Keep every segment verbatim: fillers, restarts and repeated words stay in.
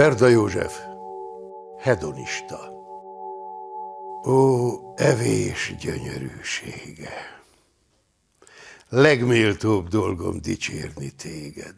Berda József, hedonista. Ó, evés gyönyörűsége! Legméltóbb dolgom dicsérni téged.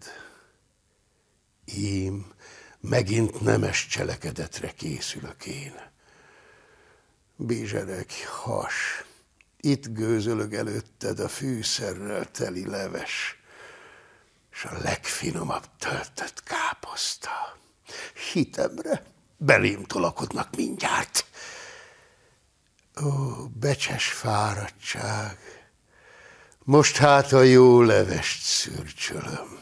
Ím, megint nemes cselekedetre készülök én. Bizsereg, has, itt gőzölög előtted a fűszerrel teli leves, s a legfinomabb töltött káposzta. Hitemre belém tolakodnak mindjárt. Ó, becses fáradtság, most hát a jó levest szürcsölöm,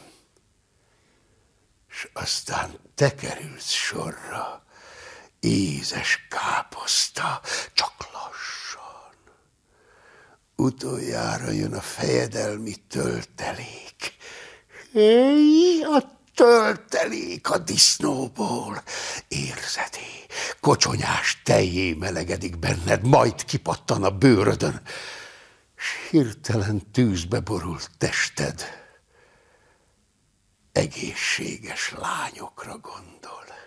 s aztán te kerülsz sorra, ízes káposzta, csak lassan. Utoljára jön a fejedelmi töltelék. Éj, a töltelék a disznóból, érzedé, kocsonyás tejjé melegedik benned, majd kipattan a bőrödön, s hirtelen tűzbe borult tested egészséges lányokra gondol.